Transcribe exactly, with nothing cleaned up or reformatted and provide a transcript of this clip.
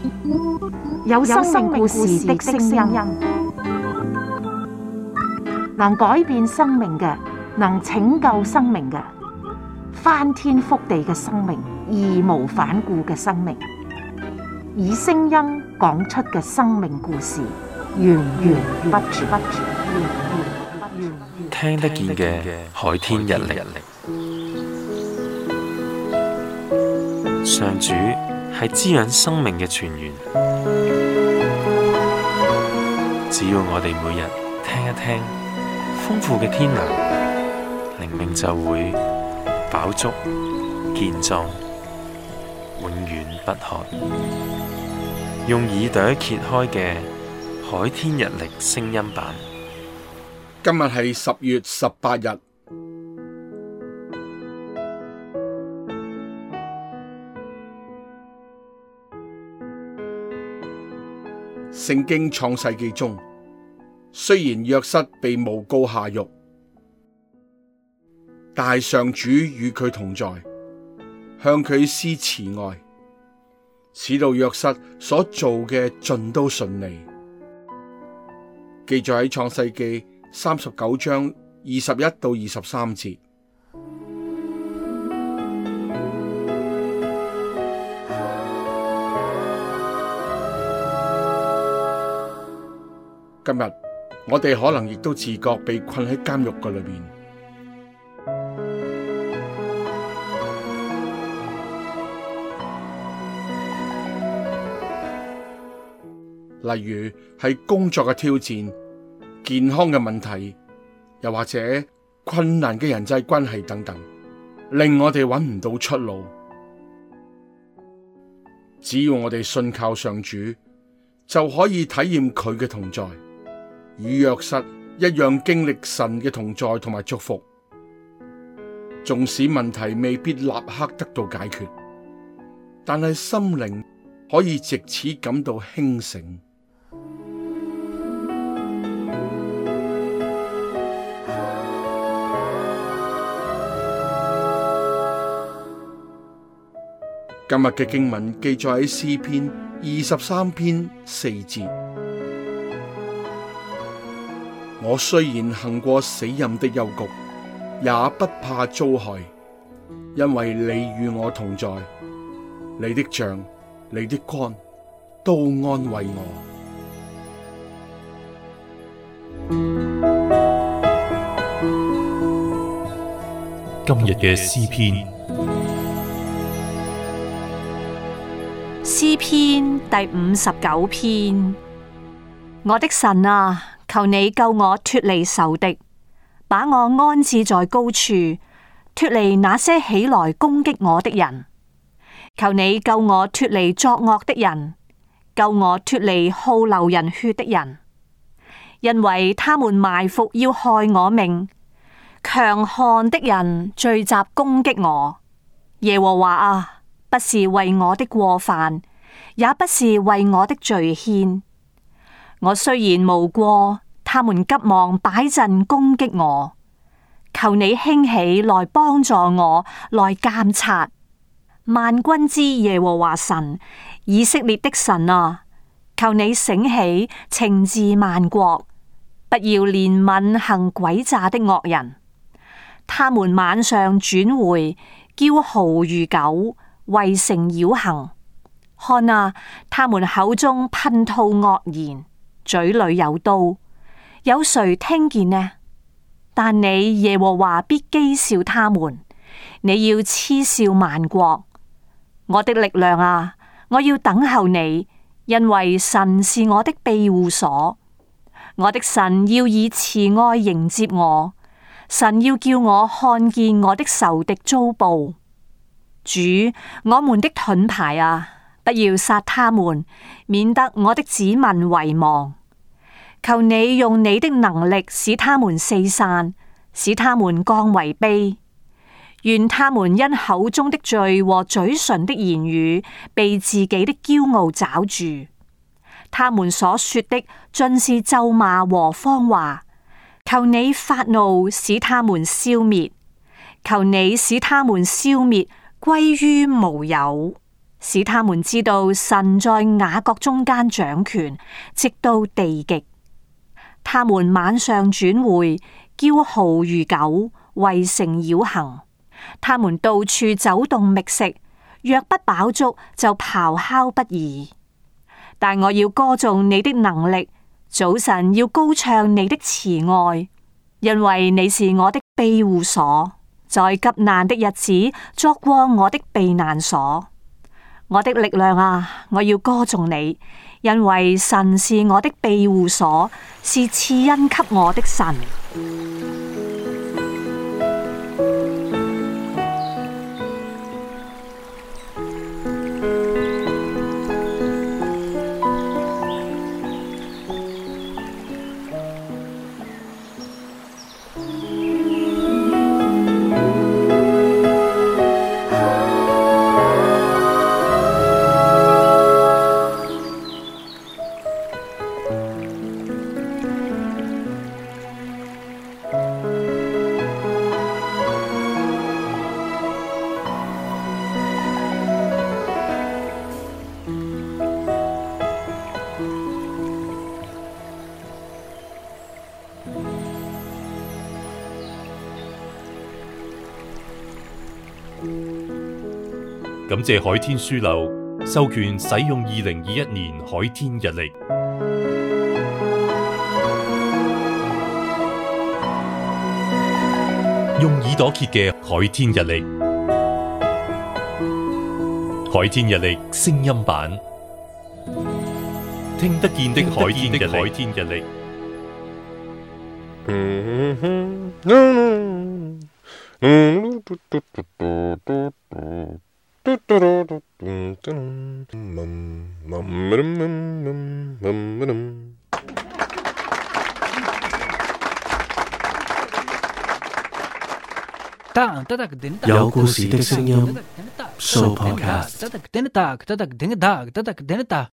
有生命故事的聲音，能改變生命嘅，能拯救生命嘅，翻天覆地嘅生命，義無反顧嘅生命，以聲音講出嘅生命故事，源源不絕。 聽得見嘅海天日曆，上主係滋養生命嘅泉源。只要我哋每日聽一聽，豐富嘅天糧，靈命就會飽足健壯，永遠不渴。用耳朵揭開嘅海天日曆聲音版。 今日係十月十八日。聖經創世記中，雖然約瑟被誣告下獄，但係上主與佢同在，向佢施慈愛，使到約瑟所做嘅盡都順利。記載喺創世記三十九章二十一到二十三節。今日我哋可能亦都自覺被困喺監獄嘅裏面，例如係工作嘅挑戰、健康嘅問題，又或者困難嘅人際關係等等，令我哋揾唔到出路。只要我哋信靠上主，就可以體驗佢嘅同在，與約瑟一樣經歷神嘅同在同埋祝福。縱使問題未必立刻得到解決，但係心靈可以藉此感到輕省。今日嘅經文記載喺詩篇二十三篇四節。我雖然行過死蔭的幽谷，也不怕遭害，因為你與我同在，你的杖、你的竿都安慰我。 今日嘅詩篇， 詩篇第五十九篇。我的神啊，求你救我脫離仇敵，把我安置在高處，脫離那些起來攻擊我的人。求你救我脫離作惡的人，救我脫離好流人血的人，因為他們埋伏要害我命，強悍的人聚集攻擊我。耶和華啊，不是為我的過犯，也不是為我的罪愆。我雖然無過，他們急忙擺陣攻擊我。求你興起來幫助我，來監察。萬軍之耶和華神，以色列的神啊，求你醒起，懲治萬國，不要憐憫行詭詐的惡人。他們晚上轉回，叫號如狗，圍城繞行。看啊，他們口中噴吐惡言，嘴裏有刀，有誰聽見呢？但你耶和華必譏笑他們，你要嗤笑萬國。我的力量啊，我要等候你，因為神是我的庇護所。我的神要以慈愛迎接我，神要叫我看見我的仇敵遭報。主，我們的盾牌啊，不要殺他們，免得我的子民遺忘。求你用你的能力使他們四散，使他們降為卑。願他們因口中的罪和嘴唇的言語，被自己的驕傲抓住。他們所說的盡是咒罵和謊話。求你發怒，使他們消滅；求你使他們消滅，歸於無有。 使他們知道神在雅各中間掌權，直到地極。他們晚上轉回，叫號如狗，圍城繞行。他們到處走動覓食，若不飽足，就咆哮不已。但我要歌頌你的能力，早晨要高唱你的慈愛，因為你是我的庇護所，在急難的日子作過我的避難所。我的力量啊，我要歌頌你，因為神是我的庇護所，是賜恩給我的神。 感謝海天書樓授權使用二零二一年海天日曆，用耳朵揭嘅海天日曆，海天日曆聲音版，聽得見的海天日曆。 有故事的聲音，Sooo Podcast。